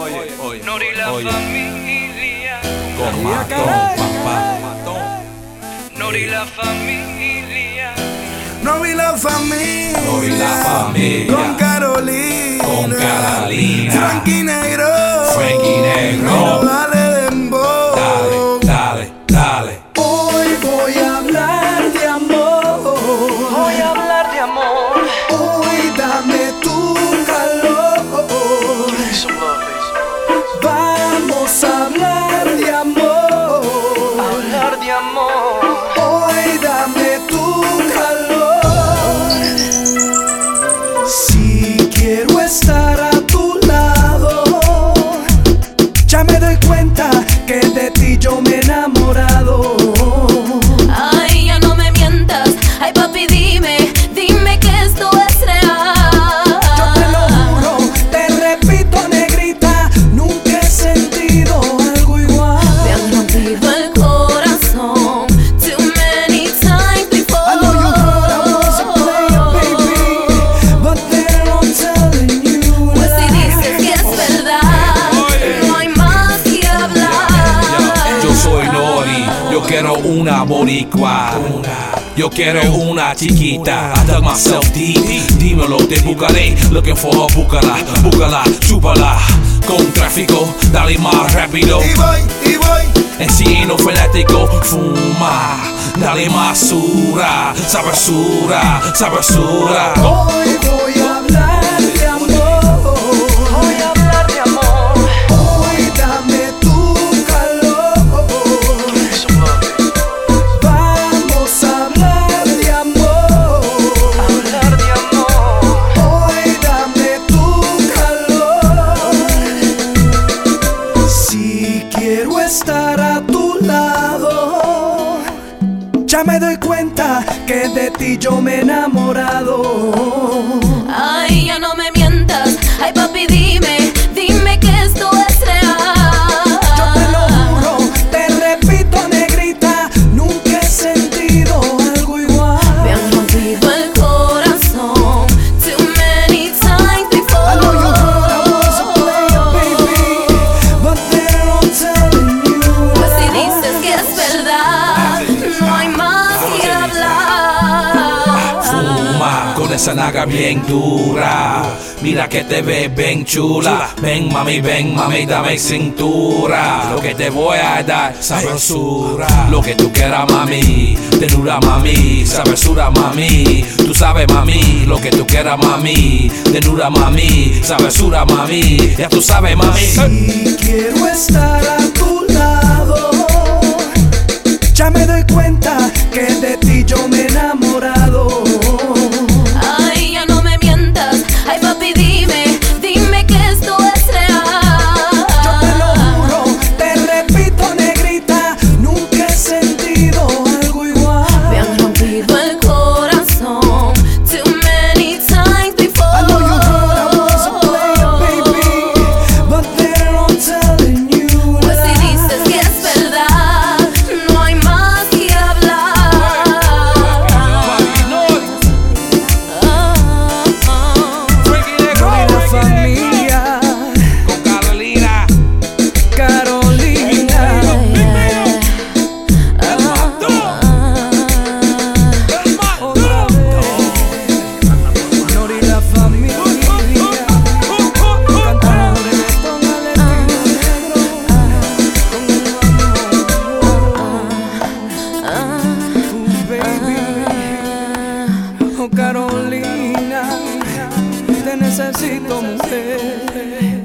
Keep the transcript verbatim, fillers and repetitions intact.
oye, oye, Nori la oye. familia, Con Matón, papá. Nori la familia, No vi la familia, No vi la familia. con Carolina, Con Carolina. Frankie Negro, Frankie Negro. Pero dale dembow. Dale, dale, dale. Hoy voy a hablar de amor. voy a hablar de amor. Hoy dame tu calor. Some love, baby. Vamos a hablar de amor. Hablar de amor. Hoy dame tu calor. Si quiero estar a tu lado, ya me doy cuenta que de ti yo me he enamorado. Ay, ya no me mientas. Ay, papi, dime, dime que esto es real. Yo te lo juro, te repito, negrita, nunca he sentido algo igual. Me han rompido el corazón too many times before. I know you thought I was a player, baby, but then I'm telling you Pues si lies. dices que es verdad, no hay más que hablar. Yo soy Nori, yo quiero una boricua. Yo quiero una chiquita. I dug myself deep, dímelo, te buscaré. Looking for her, búscala, búscala, chúpala. Con tráfico, dale más rápido. Y voy, y voy. Encino fanático, fuma, dale más sura, sabrosura, sabrosura. Hoy voy a hablar de amor. Voy a hablar de amor. Hoy dame tu calor. Some love, baby. Vamos a hablar de amor. Hablar de amor. Hoy dame tu calor. Si quiero estar a tu lado, ya me doy cuenta que de ti yo me he enamorado. Ay, ya no me mientas. Ay, papi, dime, dime que esto es real. Yo te lo juro, te repito, negrita, nunca he sentido algo igual. Me han rompido el corazón too many times before. I know you thought I was a player, baby, but then I'm telling you Pues si lies. dices que es verdad, no hay más que hablar. Fuma con esa naga bien dura. Mira que te ves bien chula. Ven mami, ven mami, dame cintura. Lo que te voy a dar, sabrosura. Lo que tú quieras mami, tenura mami, sabrosura mami. Tú sabes mami, lo que tú quieras mami, tenura mami, sabrosura mami. Ya tú sabes mami. Si quiero estar a tu lado, ya me doy cuenta que de ti yo me he enamorado. Ay, ya no me mientas. Ay, papi, dime, dime que esto es real. Yo te lo juro, te repito, negrita, nunca he sentido algo igual. Me han rompido el corazón too many times before. I know you thought I was a player, baby, but then I'm telling you Pues si lies. dices que es verdad, no hay más que hablar. Nori la familia, Con Carolina. Carolina. Otra vez, Nori la familia, cantando reggaetón al estilo negro, con amor, baby. Oh Carolina, te necesito mujer.